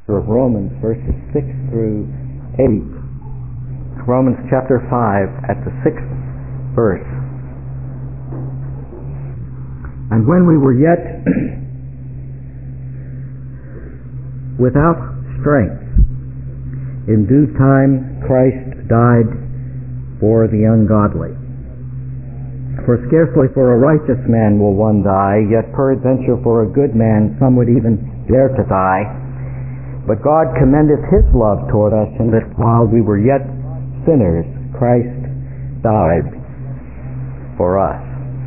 of Romans verses 6 through 8. Romans chapter 5 at the 6th verse. And when we were yet without strength, in due time Christ died for the ungodly. For scarcely for a righteous man will one die, yet peradventure for a good man some would even dare to die. But God commendeth his love toward us, in that while we were yet sinners, Christ died for us.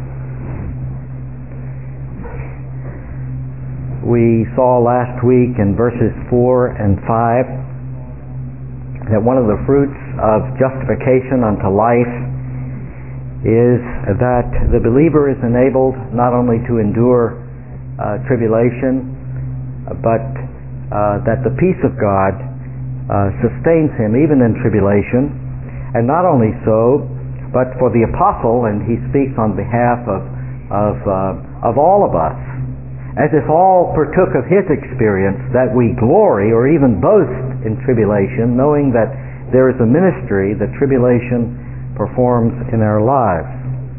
We saw last week in verses 4 and 5 that one of the fruits of justification unto life is that the believer is enabled not only to endure tribulation, but that the peace of God sustains him even in tribulation. And not only so, but for the apostle, and he speaks on behalf of all of us, as if all partook of his experience, that we glory or even boast in tribulation, knowing that there is a ministry that tribulation performs in our lives.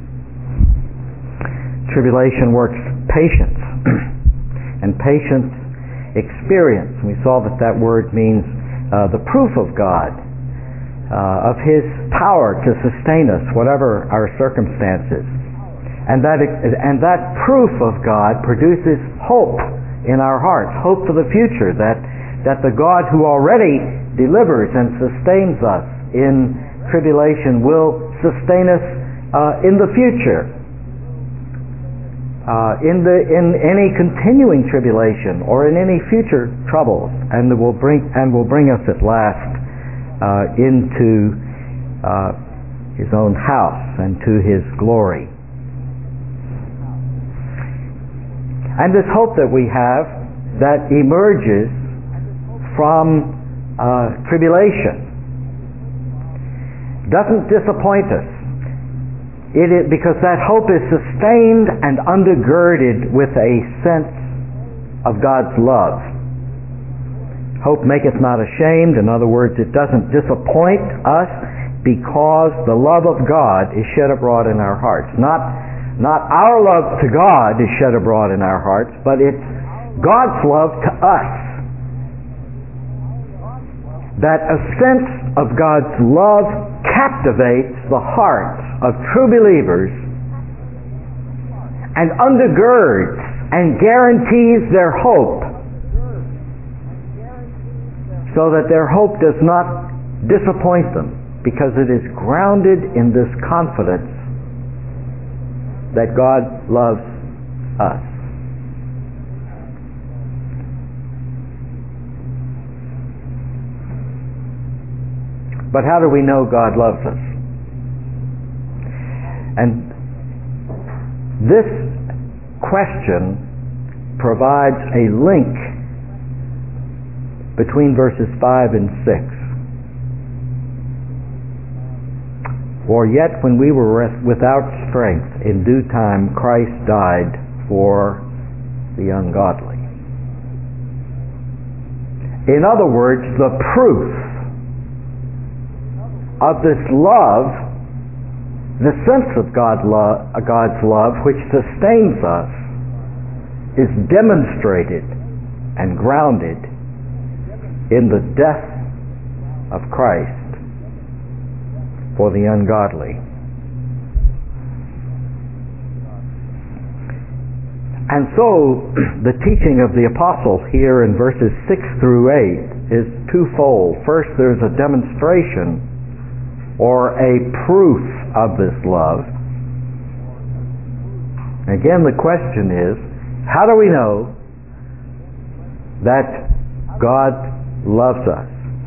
Tribulation works patience, and patience experience. We saw that word means the proof of God, of his power to sustain us whatever our circumstances. And that proof of God produces hope in our hearts, hope for the future, that the God who already delivers and sustains us in tribulation will sustain us in the future. In any continuing tribulation or in any future troubles, and will bring us at last into his own house and to his glory. And this hope that we have that emerges from tribulation doesn't disappoint us. It is because that hope is sustained and undergirded with a sense of God's love. Hope maketh not ashamed. In other words, it doesn't disappoint us because the love of God is shed abroad in our hearts. Not our love to God is shed abroad in our hearts, but it's God's love to us. That a sense of God's love captivates the hearts of true believers and undergirds and guarantees their hope, so that their hope does not disappoint them, because it is grounded in this confidence that God loves us. But how do we know God loves us? And this question provides a link between verses 5 and 6. For yet when we were without strength, in due time Christ died for the ungodly. In other words, the proof of this love, the sense of God's love which sustains us, is demonstrated and grounded in the death of Christ for the ungodly. And so the teaching of the apostle here in verses 6 through 8 is twofold. First, there's a demonstration or a proof of this love. Again, the question is, how do we know that God loves us?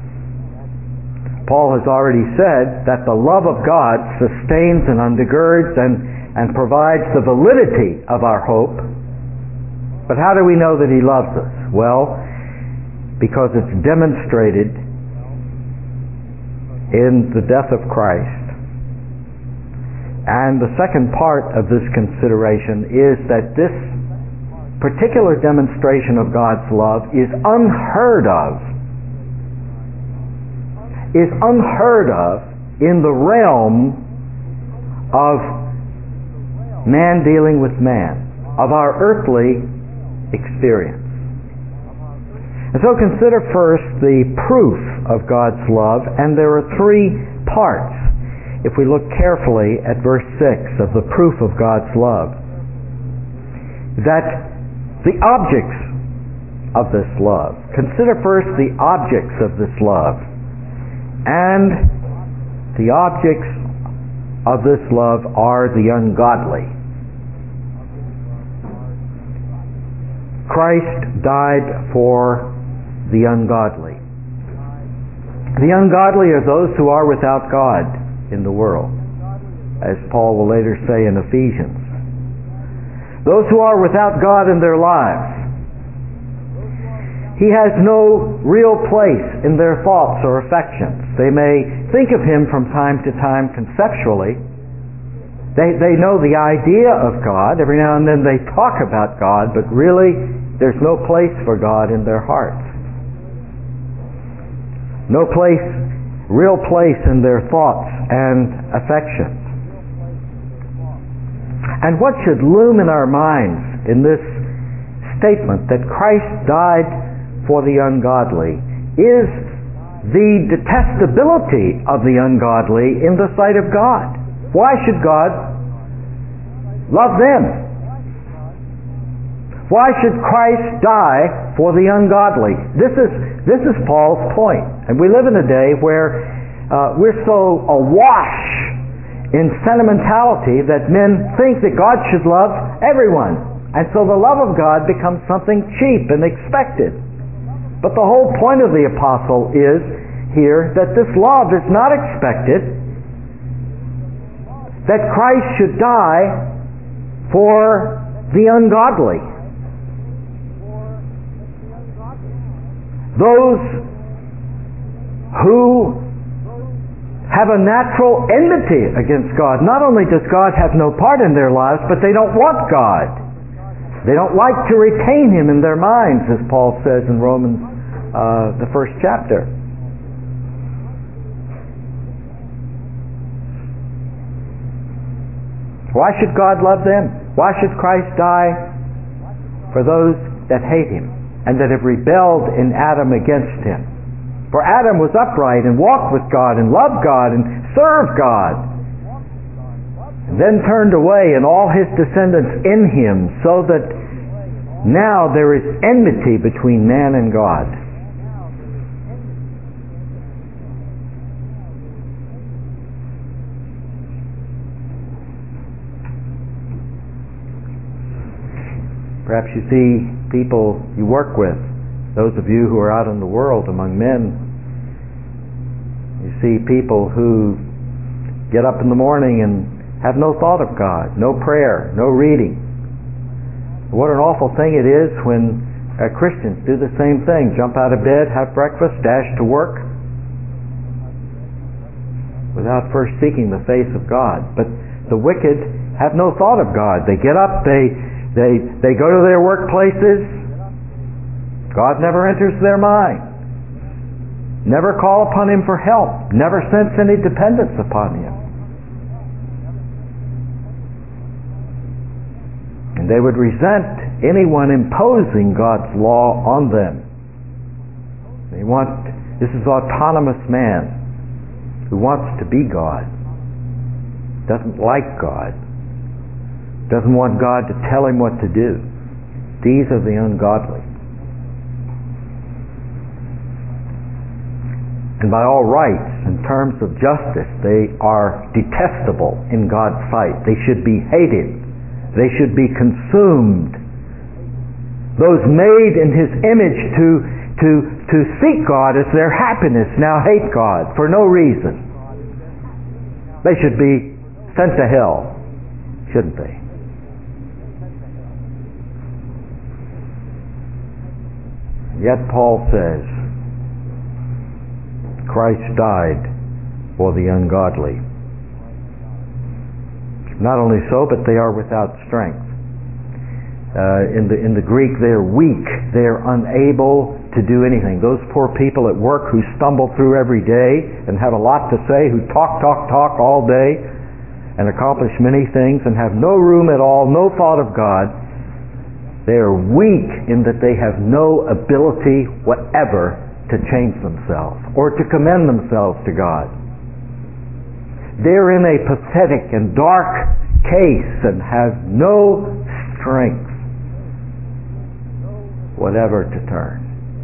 Paul has already said that the love of God sustains and undergirds and provides the validity of our hope. But how do we know that he loves us? Well, because it's demonstrated in the death of Christ. And the second part of this consideration is that this particular demonstration of God's love is unheard of in the realm of man dealing with man, of our earthly experience. And so consider first the proof of God's love, and there are three parts if we look carefully at verse 6 of the proof of God's love. That the objects of this love. Consider first the objects of this love. And the objects of this love are the ungodly. Christ died for the ungodly. The ungodly are those who are without God in the world, as Paul will later say in Ephesians. Those who are without God in their lives. He has no real place in their thoughts or affections. They may think of Him from time to time conceptually. They know the idea of God. Every now and then they talk about God, but really there's no place for God in their hearts. No place, real place in their thoughts and affections. And what should loom in our minds in this statement that Christ died for the ungodly is the detestability of the ungodly in the sight of God. Why should God love them? Why should Christ die for the ungodly? This is Paul's point. And we live in a day where we're so awash in sentimentality that men think that God should love everyone. And so the love of God becomes something cheap and expected. But the whole point of the apostle is here that this love is not expected, that Christ should die for the ungodly. Those who have a natural enmity against God. Not only does God have no part in their lives, but they don't want God. They don't like to retain Him in their minds, as Paul says in Romans, the first chapter. Why should God love them? Why should Christ die for those that hate Him and that have rebelled in Adam against Him? For Adam was upright and walked with God and loved God and served God, and then turned away and all his descendants in him, so that now there is enmity between man and God. Perhaps you see people you work with, those of you who are out in the world among men, you see people who get up in the morning and have no thought of God, no prayer, no reading. What an awful thing it is when Christians do the same thing. Jump out of bed, have breakfast, dash to work without first seeking the face of God. But the wicked have no thought of God. They get up, they go to their workplaces. God never enters their mind. Never call upon Him for help. Never sense any dependence upon Him. And they would resent anyone imposing God's law on them. This is autonomous man who wants to be God. Doesn't like God. Doesn't want God to tell him what to do. These are the ungodly. And by all rights, in terms of justice, they are detestable in God's sight. They should be hated. They should be consumed. Those made in His image to seek God as their happiness now hate God for no reason. They should be sent to hell, shouldn't they? Yet Paul says, Christ died for the ungodly. Not only so, but they are without strength. In the Greek, they're weak. They're unable to do anything. Those poor people at work who stumble through every day and have a lot to say, who talk all day and accomplish many things and have no room at all, no thought of God, they are weak in that they have no ability whatever to change themselves or to commend themselves to God. They're in a pathetic and dark case and have no strength whatever to turn.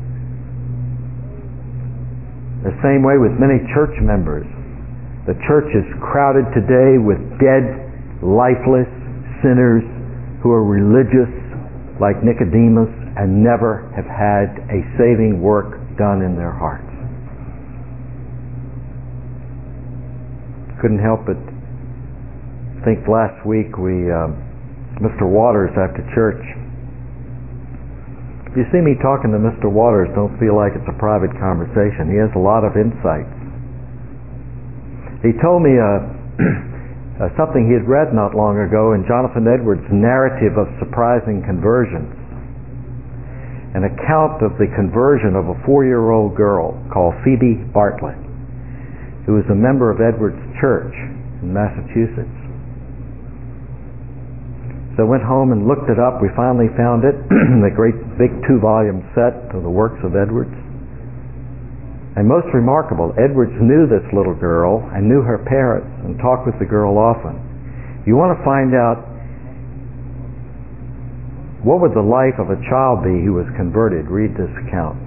The same way with many church members. The church is crowded today with dead, lifeless sinners who are religious like Nicodemus and never have had a saving work done in their hearts. Couldn't help but think last week Mr. Waters after church. If you see me talking to Mr. Waters, don't feel like it's a private conversation. He has a lot of insights. He told me something he had read not long ago in Jonathan Edwards' narrative of surprising conversions. An account of the conversion of a 4-year-old girl called Phoebe Bartlett, who was a member of Edwards' church in Massachusetts. So I went home and looked it up. We finally found it, the great big 2-volume set of the works of Edwards. And most remarkable, Edwards knew this little girl and knew her parents and talked with the girl often. If you want to find out what would the life of a child be who was converted, read this account.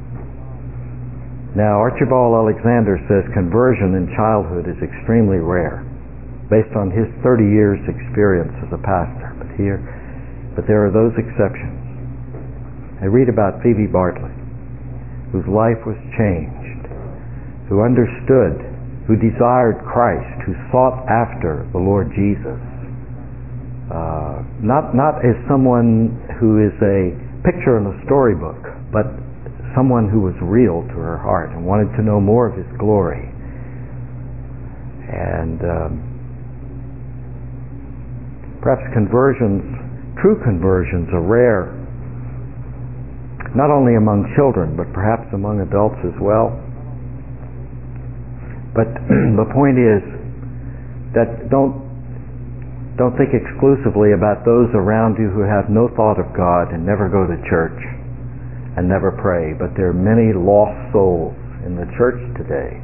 Now, Archibald Alexander says conversion in childhood is extremely rare, based on his 30 years' experience as a pastor. But there are those exceptions. I read about Phoebe Bartlett, whose life was changed, who understood, who desired Christ, who sought after the Lord Jesus. Not as someone who is a picture in a storybook, but someone who was real to her heart and wanted to know more of His glory. And perhaps true conversions are rare, not only among children, but perhaps among adults as well. But the point is that don't think exclusively about those around you who have no thought of God and never go to church and never pray. But there are many lost souls in the church today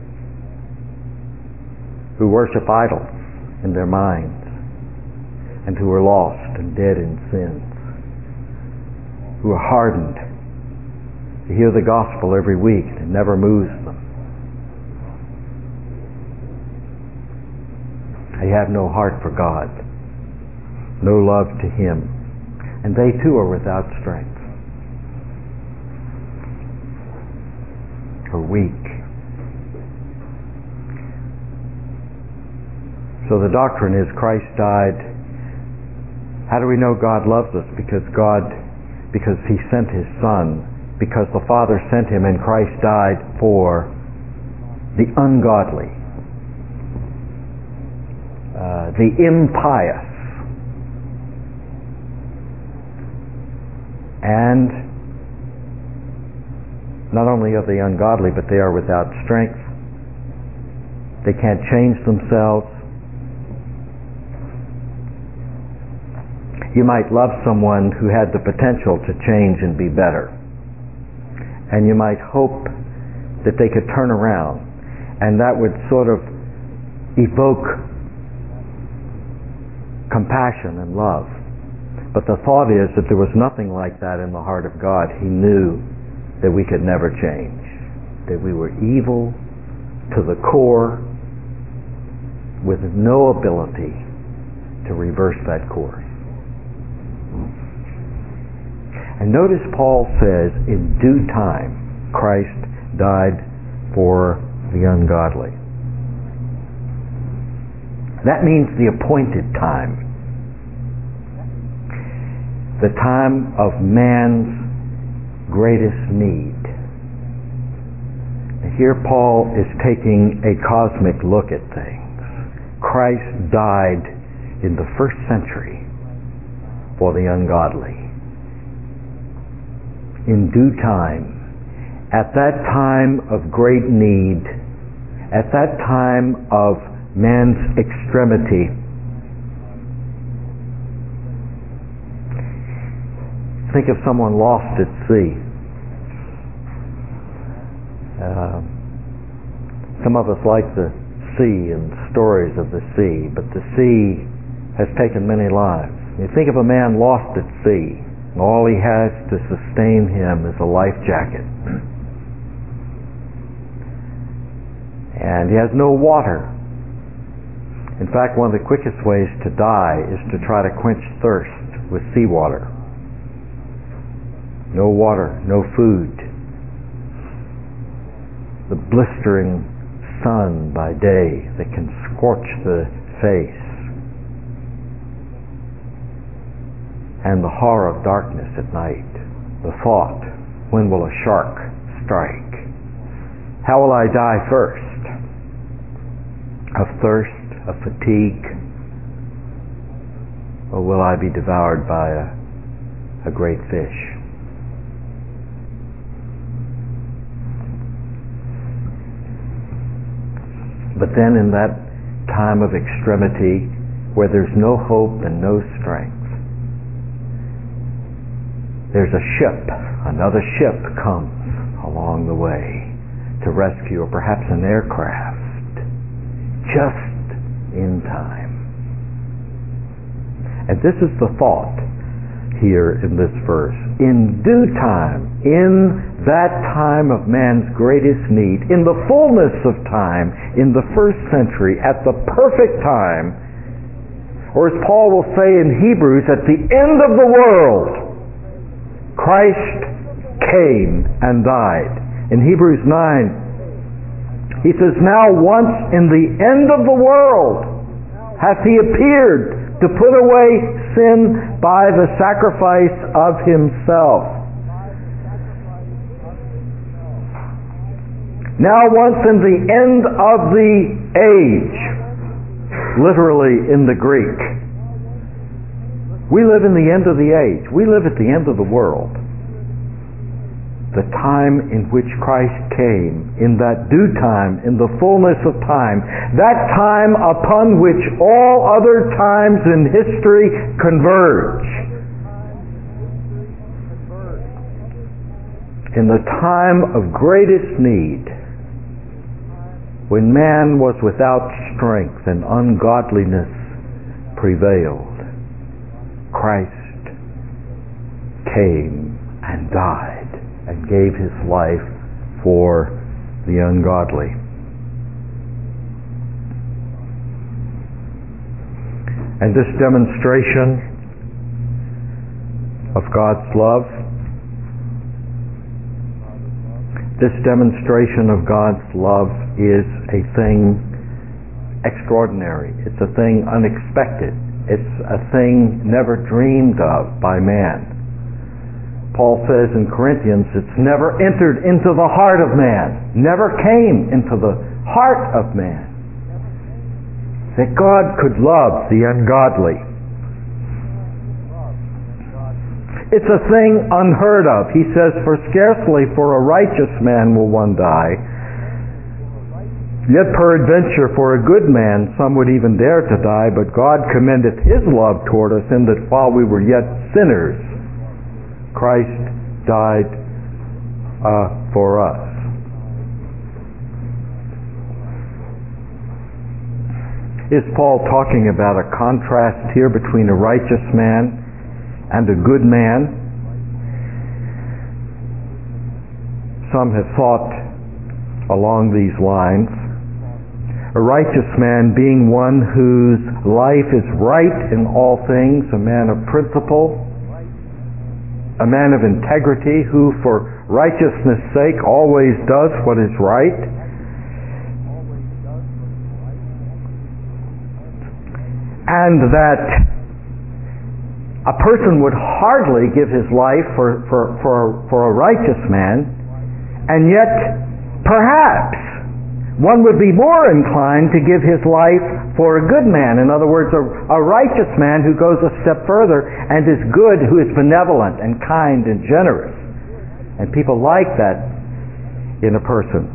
who worship idols in their minds, and who are lost and dead in sins, who are hardened to hear the gospel every week and it never moves them. They have no heart for God, no love to Him, and they too are without strength, are weak. So the doctrine is Christ died. How do we know God loves us? Because He sent His Son, because the Father sent Him and Christ died for the ungodly, the impious, and not only of the ungodly, but they are without strength. They can't change themselves. You might love someone who had the potential to change and be better. And you might hope that they could turn around, and that would sort of evoke compassion and love. But the thought is that there was nothing like that in the heart of God. He knew that we could never change, that we were evil to the core with no ability to reverse that course. And notice Paul says, in due time, Christ died for the ungodly. That means the appointed time. The time of man's greatest need. And here Paul is taking a cosmic look at things. Christ died in the first century for the ungodly. In due time, at that time of great need, at that time of man's extremity, think of someone lost at sea. Some of us like the sea and stories of the sea, but the sea has taken many lives. You think of a man lost at sea, and all he has to sustain him is a life jacket. And he has no water. In fact, one of the quickest ways to die is to try to quench thirst with seawater. No water, no food. The blistering sun by day that can scorch the face, and the horror of darkness at night. The thought, when will a shark strike? How will I die first? Of thirst, of fatigue, or will I be devoured by a great fish? But then in that time of extremity, where there's no hope and no strength, there's a ship, another ship comes along the way to rescue, or perhaps an aircraft, just in time. And this is the thought here in this verse. In due time, in that time of man's greatest need, in the fullness of time, in the first century, at the perfect time, or as Paul will say in Hebrews, at the end of the world, Christ came and died. In Hebrews 9, he says, now once in the end of the world hath he appeared to put away sin by the sacrifice of himself. Now once in the end of the age, literally in the Greek. We live in the end of the age. We live at the end of the world. The time in which Christ came, in that due time, in the fullness of time, that time upon which all other times in history converge. In the time of greatest need, when man was without strength and ungodliness prevailed, Christ came and died and gave his life for the ungodly. And this demonstration of God's love, this demonstration of God's love is a thing extraordinary. It's a thing unexpected. It's a thing never dreamed of by man. Paul says in Corinthians, it's never entered into the heart of man, never came into the heart of man, that God could love the ungodly. It's a thing unheard of. He says, for scarcely for a righteous man will one die, yet peradventure for a good man some would even dare to die, but God commendeth his love toward us in that while we were yet sinners, Christ died for us. Is Paul talking about a contrast here between a righteous man and a good man? Some have thought along these lines. A righteous man being one whose life is right in all things, a man of principle, a man of integrity who for righteousness' sake always does what is right. And that a person would hardly give his life for a righteous man, and yet perhaps one would be more inclined to give his life for a good man. In other words, a righteous man who goes a step further and is good, who is benevolent and kind and generous. And people like that in a person.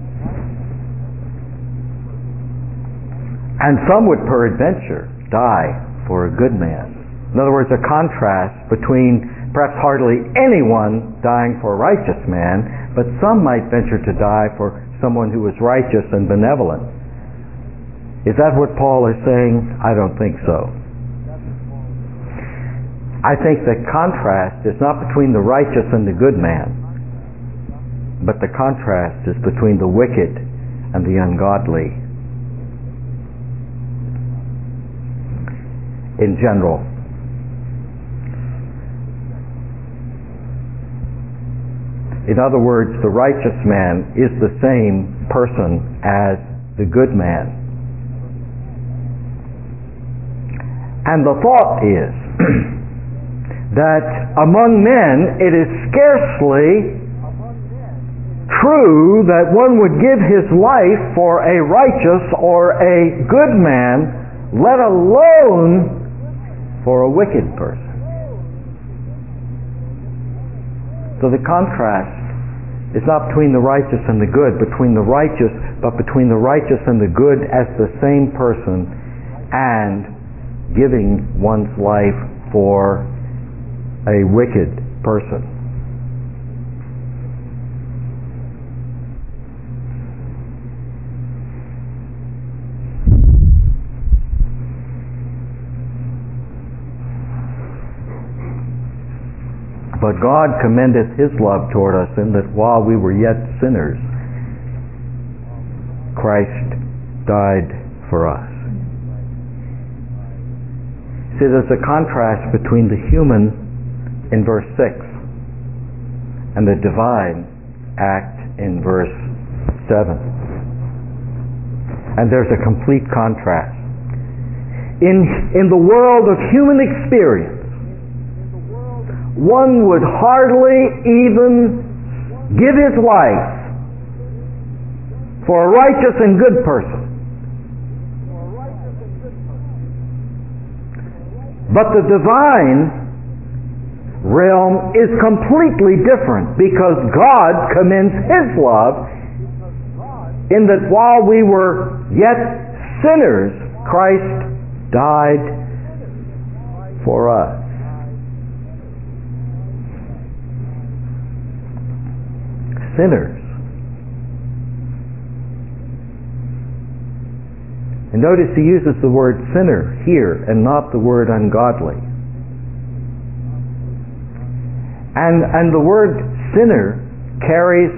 And some would peradventure die for a good man. In other words, a contrast between perhaps hardly anyone dying for a righteous man, but some might venture to die for someone who is righteous and benevolent. Is that what Paul is saying? I don't think so. I think the contrast is not between the righteous and the good man, but the contrast is between the wicked and the ungodly. In general. In other words, the righteous man is the same person as the good man. And the thought is that among men it is scarcely true that one would give his life for a righteous or a good man, let alone for a wicked person. So the contrast is not between the righteous and the good, but between the righteous and the good as the same person, and giving one's life for a wicked person. But God commendeth his love toward us in that while we were yet sinners, Christ died for us. See, there's a contrast between the human in verse 6 and the divine act in verse 7. And there's a complete contrast. In the world of human experience, one would hardly even give his life for a righteous and good person. But the divine realm is completely different, because God commends his love in that while we were yet sinners, Christ died for us. Sinners. And notice he uses the word sinner here and not the word ungodly. And the word sinner carries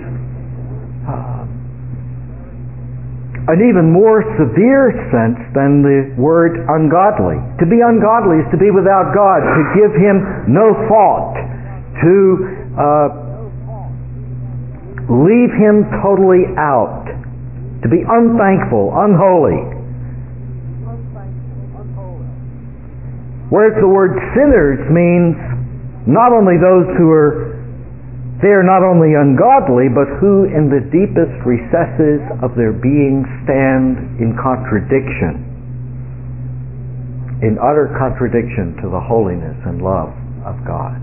an even more severe sense than the word ungodly. To be ungodly is to be without God, to give him no thought, to leave him totally out, to be unthankful, unholy. Whereas the word sinners means not only those who are not only ungodly, but who in the deepest recesses of their being stand in contradiction, in utter contradiction to the holiness and love of God.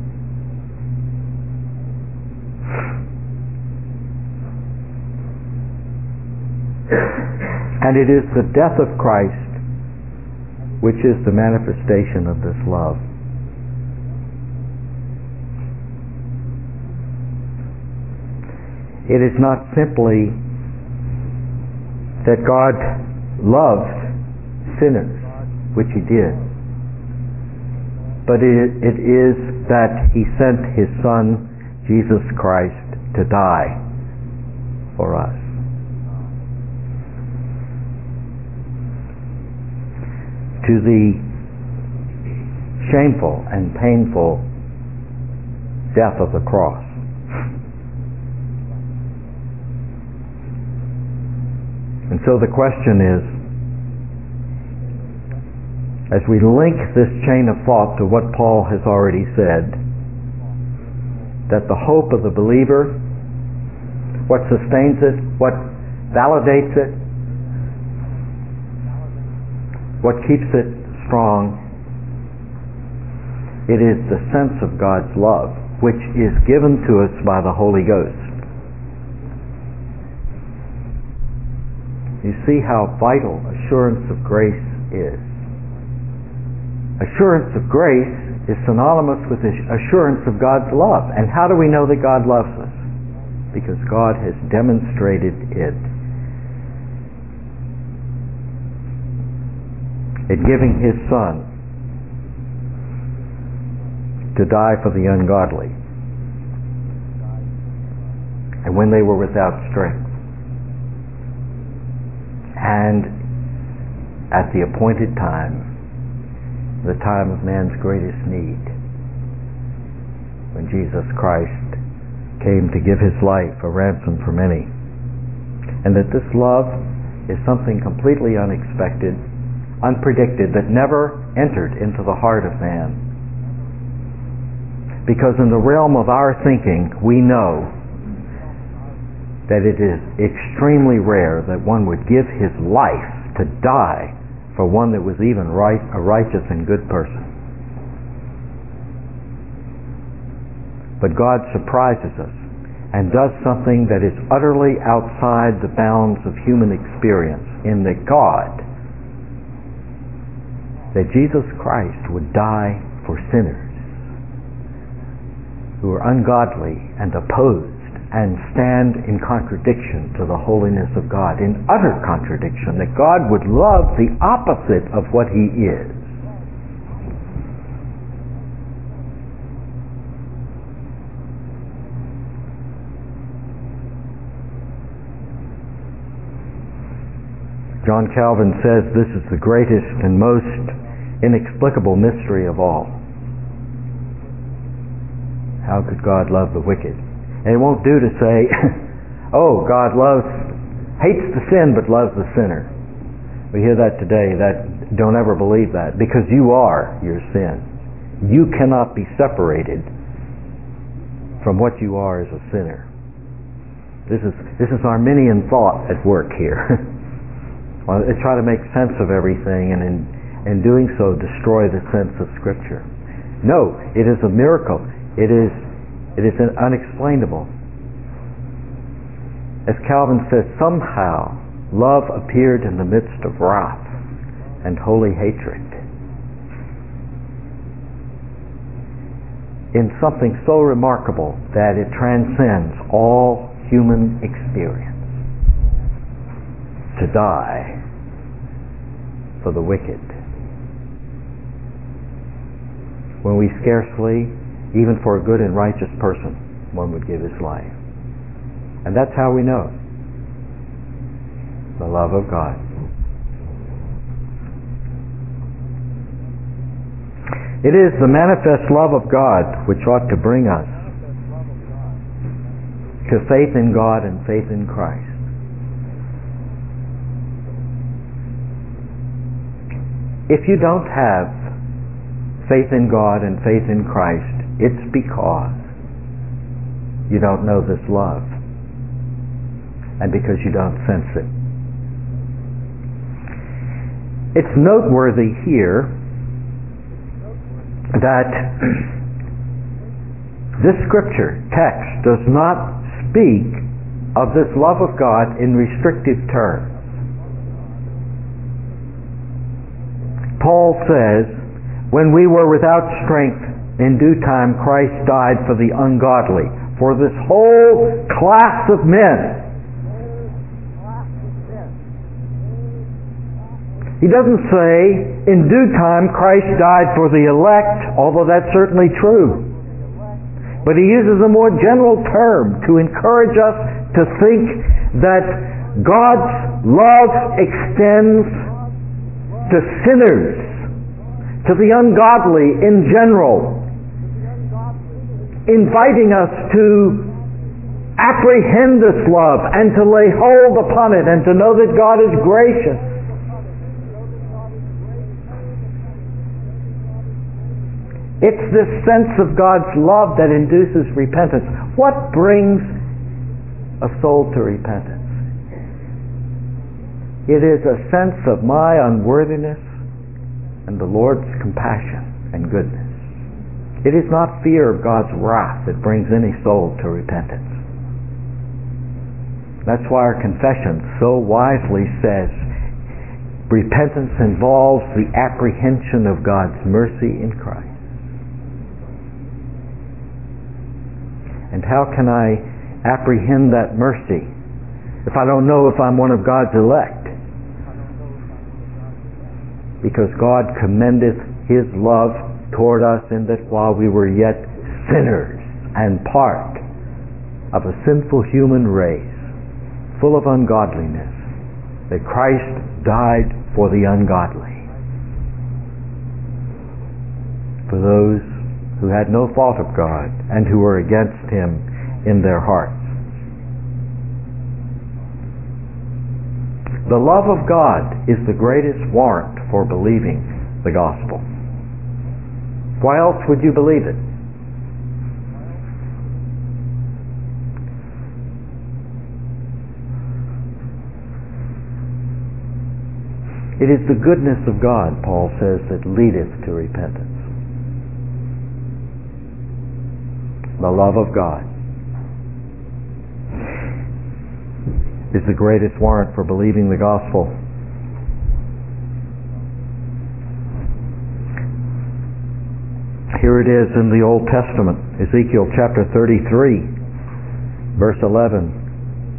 And it is the death of Christ which is the manifestation of this love. It is not simply that God loves sinners, which he did, but it is that he sent his Son, Jesus Christ, to die for us. To the shameful and painful death of the cross. And so the question is, as we link this chain of thought to what Paul has already said, that the hope of the believer, what sustains it, what validates it, what keeps it strong. It is the sense of God's love, which is given to us by the Holy Ghost. You see how vital assurance of grace is. Assurance of grace is synonymous with the assurance of God's love. And how do we know that God loves us? Because God has demonstrated it in giving His Son to die for the ungodly, and when they were without strength, and at the appointed time, the time of man's greatest need, when Jesus Christ came to give His life a ransom for many. And that this love is something completely unexpected, unpredicted, that never entered into the heart of man. Because in the realm of our thinking, we know that it is extremely rare that one would give his life to die for one that was even a righteous and good person. But God surprises us and does something that is utterly outside the bounds of human experience, in that that Jesus Christ would die for sinners who are ungodly and opposed and stand in contradiction to the holiness of God, in utter contradiction, that God would love the opposite of what He is. John Calvin says this is the greatest and most inexplicable mystery of all. How could God love the wicked? And it won't do to say, oh, God hates the sin but loves the sinner. We hear that today. Don't ever believe that, because you are your sin. You cannot be separated from what you are as a sinner. This is Arminian thought at work here. Well, they try to make sense of everything, and in doing so destroy the sense of Scripture. No, it is a miracle. It is unexplainable. As Calvin says, somehow love appeared in the midst of wrath and holy hatred, in something so remarkable that it transcends all human experience, to die for the wicked, when we scarcely, even for a good and righteous person, one would give his life. And that's how we know the love of God. It is the manifest love of God which ought to bring us to faith in God and faith in Christ. If you don't have faith in God and faith in Christ, it's because you don't know this love, and because you don't sense it. It's noteworthy here that this scripture text does not speak of this love of God in restrictive terms. Paul says, when we were without strength, in due time Christ died for the ungodly, for this whole class of men. He doesn't say, in due time Christ died for the elect, although that's certainly true. But he uses a more general term to encourage us to think that God's love extends to sinners, to the ungodly in general, inviting us to apprehend this love and to lay hold upon it and to know that God is gracious. It's this sense of God's love that induces repentance. What brings a soul to repentance? It is a sense of my unworthiness and the Lord's compassion and goodness. It is not fear of God's wrath that brings any soul to repentance. That's why our confession so wisely says repentance involves the apprehension of God's mercy in Christ. And how can I apprehend that mercy if I don't know if I'm one of God's elect? Because God commendeth His love toward us in that while we were yet sinners and part of a sinful human race full of ungodliness, that Christ died for the ungodly, for those who had no fault of God and who were against Him in their hearts. The love of God is the greatest warrant for believing the gospel. Why else would you believe it? It is the goodness of God, Paul says, that leadeth to repentance. The love of God is the greatest warrant for believing the gospel. Here it is in the Old Testament, Ezekiel chapter 33, verse 11.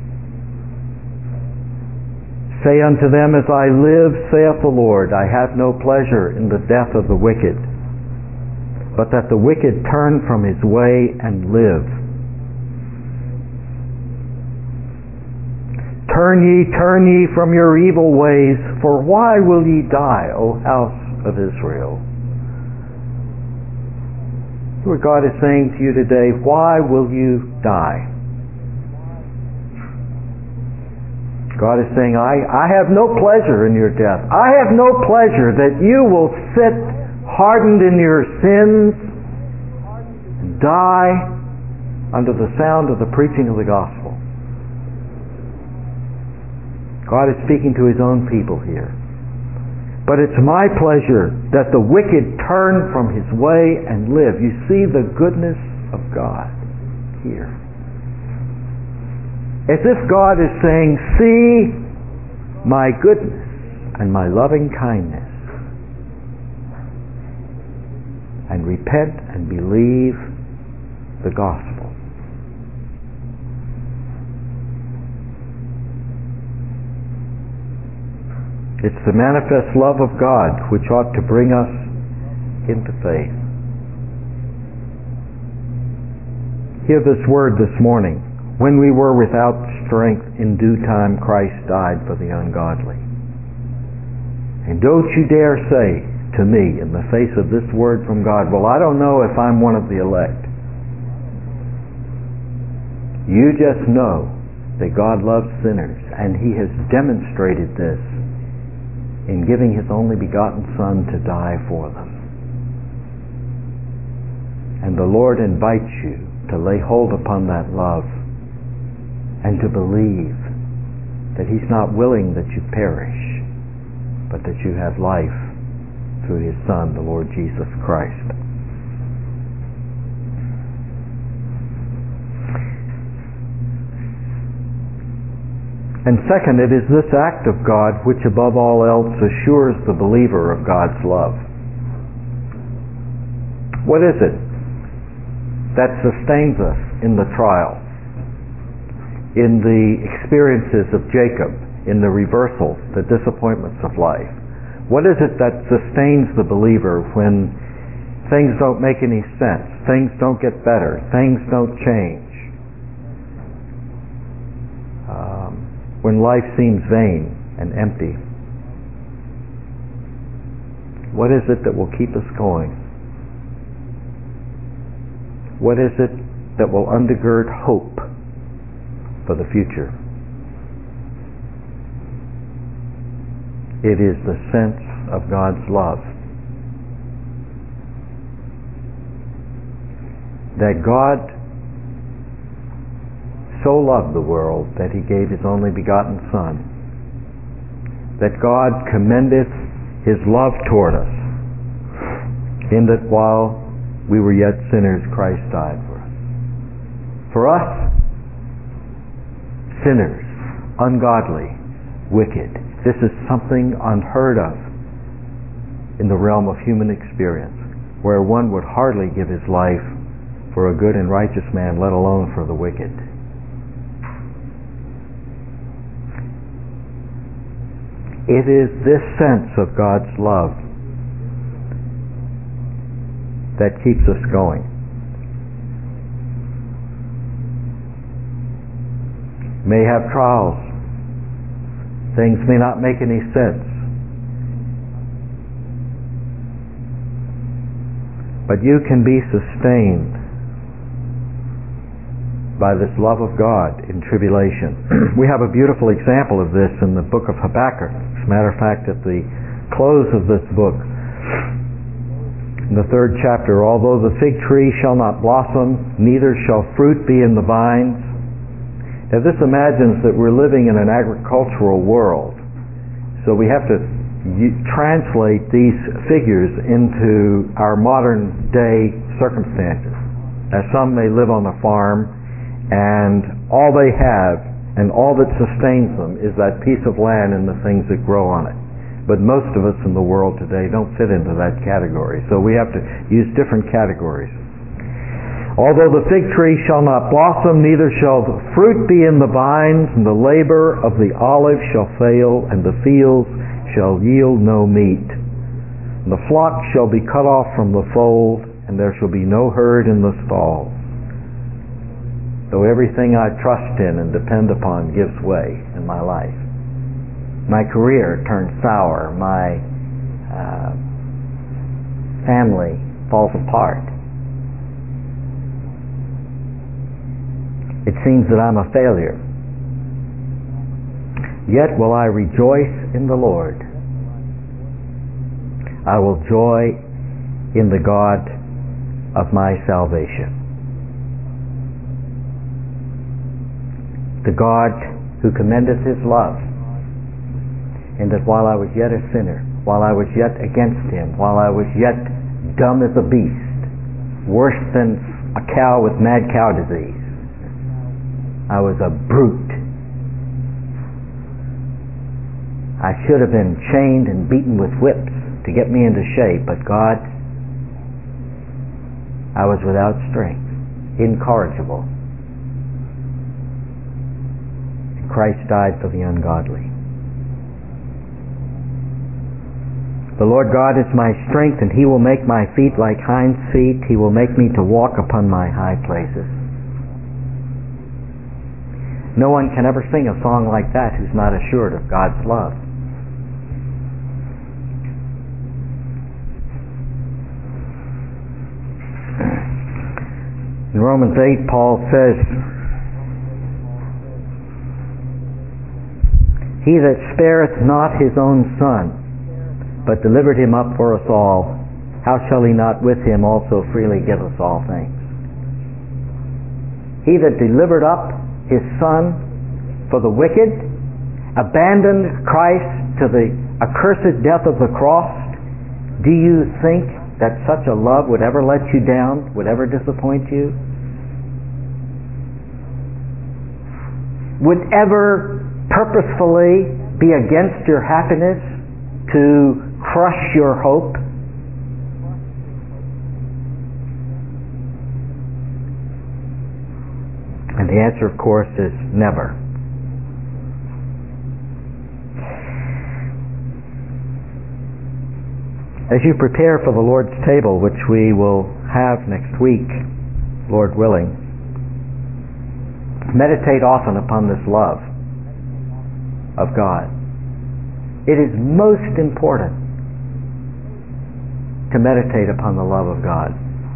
Say unto them, as I live, saith the Lord, I have no pleasure in the death of the wicked, but that the wicked turn from his way and live. Turn ye from your evil ways, for why will ye die, O house of Israel? What God is saying to you today, why will you die? God is saying, I have no pleasure in your death. I have no pleasure that you will sit hardened in your sins and die under the sound of the preaching of the gospel. God is speaking to His own people here. But it's my pleasure that the wicked turn from his way and live. You see the goodness of God here. As if God is saying, see my goodness and my loving kindness, and repent and believe the gospel. It's the manifest love of God which ought to bring us into faith. Hear this word this morning. When we were without strength, in due time Christ died for the ungodly. And don't you dare say to me in the face of this word from God, well, I don't know if I'm one of the elect. You just know that God loves sinners, and He has demonstrated this in giving His only begotten Son to die for them. And the Lord invites you to lay hold upon that love and to believe that He's not willing that you perish, but that you have life through His Son, the Lord Jesus Christ. And second, it is this act of God which above all else assures the believer of God's love. What is it that sustains us in the trial, in the experiences of Jacob, in the reversals, the disappointments of life? What is it that sustains the believer when things don't make any sense, things don't get better, things don't change, when life seems vain and empty? What is it that will keep us going? What is it that will undergird hope for the future? It is the sense of God's love. That God so loved the world that He gave His only begotten Son, that God commendeth his love toward us, in that while we were yet sinners, Christ died for us. For us, sinners, ungodly, wicked. This is something unheard of in the realm of human experience, where one would hardly give his life for a good and righteous man, let alone for the wicked. It is this sense of God's love that keeps us going. May have trials. Things may not make any sense. But you can be sustained by this love of God in tribulation. We have a beautiful example of this in the book of Habakkuk. As a matter of fact, at the close of this book, in the 3rd chapter, although the fig tree shall not blossom, neither shall fruit be in the vines. Now this imagines that we're living in an agricultural world. So we have to translate these figures into our modern day circumstances. Now some may live on a farm, and all they have and all that sustains them is that piece of land and the things that grow on it. But most of us in the world today don't fit into that category, so we have to use different categories. Although the fig tree shall not blossom, neither shall the fruit be in the vines, and the labor of the olive shall fail, and the fields shall yield no meat. And the flock shall be cut off from the fold, and there shall be no herd in the stalls. Though everything I trust in and depend upon gives way in my life. My career turns sour. My family falls apart. It seems that I'm a failure. Yet will I rejoice in the Lord. I will joy in the God of my salvation. The God who commendeth his love, and that while I was yet a sinner, while I was yet against him, while I was yet dumb as a beast, worse than a cow with mad cow disease, I was a brute. I should have been chained and beaten with whips to get me into shape, but God, I was without strength, incorrigible. Christ died for the ungodly. The Lord God is my strength, and he will make my feet like hinds' feet. He will make me to walk upon my high places. No one can ever sing a song like that who's not assured of God's love. In Romans 8, Paul says, He that spareth not his own Son, but delivered him up for us all, how shall he not with him also freely give us all things? He that delivered up his Son for the wicked, abandoned Christ to the accursed death of the cross, do you think that such a love would ever let you down, would ever disappoint you? Would ever purposefully be against your happiness to crush your hope? And the answer, of course, is never. As you prepare for the Lord's table, which we will have next week, Lord willing, meditate often upon this love of God. It is most important to meditate upon the love of God.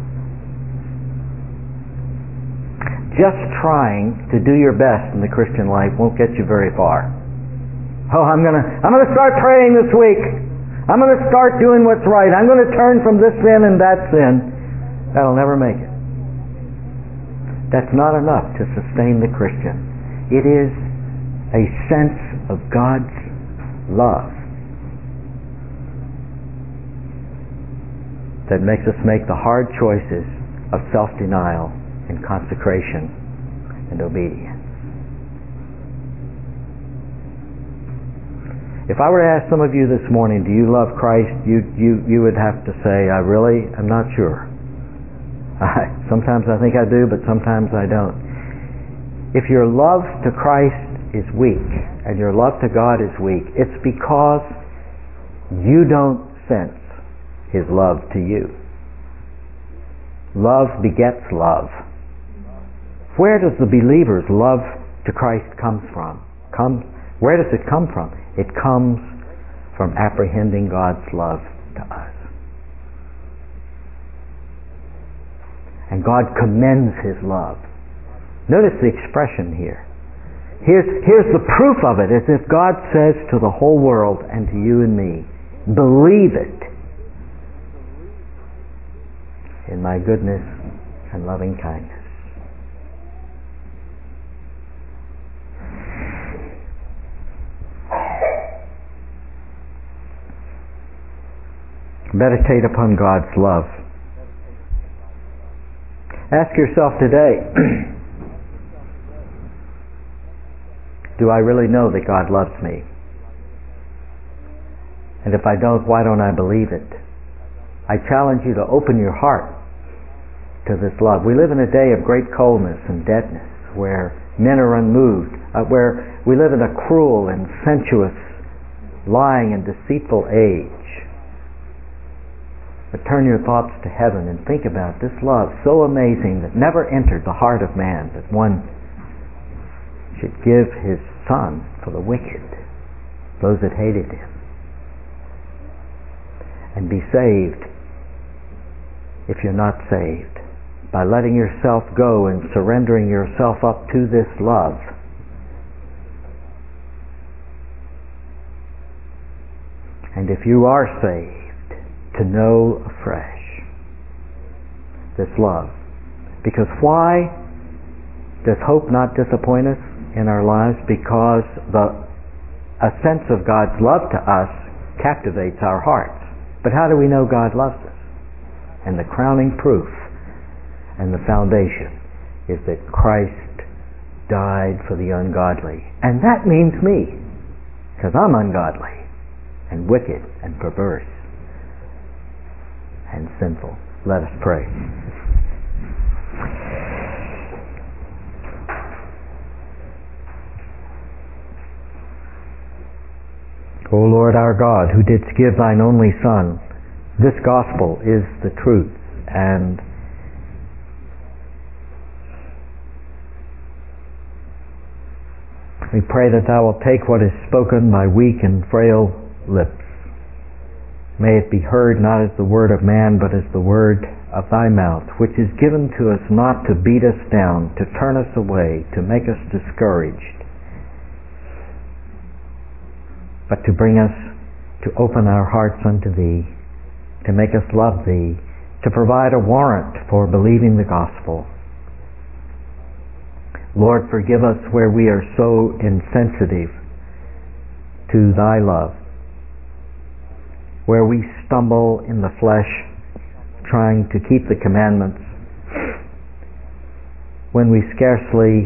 Just trying to do your best in the Christian life won't get you very far. Oh, I'm gonna start praying this week. I'm gonna start doing what's right. I'm gonna turn from this sin and that sin. That'll never make it. That's not enough to sustain the Christian. It is a sense of God's love that makes us make the hard choices of self-denial and consecration and obedience. If I were to ask some of you this morning, do you love Christ? You would have to say, I really am not sure. Sometimes I think I do, but sometimes I don't. If your love to Christ is weak and your love to God is weak, it's because you don't sense His love to you. Love begets love. Where does the believer's love to Christ come from? Where does it come from? It comes from apprehending God's love to us. And God commends His love. Notice the expression here. Here's the proof of it, as if God says to the whole world and to you and me, believe it in my goodness and loving kindness. Meditate upon God's love. Ask yourself today, do I really know that God loves me? And if I don't, why don't I believe it? I challenge you to open your heart to this love. We live in a day of great coldness and deadness, where men are unmoved, where we live in a cruel and sensuous, lying and deceitful age. But turn your thoughts to heaven and think about this love so amazing that never entered the heart of man, that one should give His Son for the wicked, those that hated Him, and be saved, if you're not saved, by letting yourself go and surrendering yourself up to this love. And if you are saved, to know afresh this love. Because why does hope not disappoint us in our lives? Because a sense of God's love to us captivates our hearts. But how do we know God loves us? And the crowning proof and the foundation is that Christ died for the ungodly. And that means me, because I'm ungodly and wicked and perverse and sinful. Let us pray. O Lord our God, who didst give thine only Son, this gospel is the truth, and we pray that thou wilt take what is spoken by weak and frail lips. May it be heard not as the word of man, but as the word of thy mouth, which is given to us not to beat us down, to turn us away, to make us discouraged, but to bring us to open our hearts unto thee, to make us love thee, to provide a warrant for believing the gospel. Lord, forgive us where we are so insensitive to thy love, where we stumble in the flesh trying to keep the commandments, when we scarcely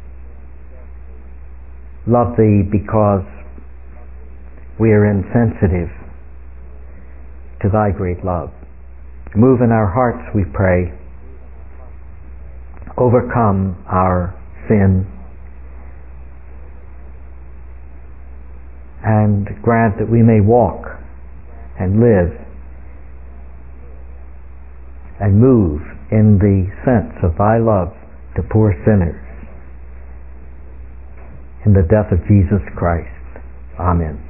love thee because we are insensitive to thy great love. Move in our hearts, we pray. Overcome our sin, and grant that we may walk and live and move in the sense of thy love to poor sinners. In the death of Jesus Christ. Amen.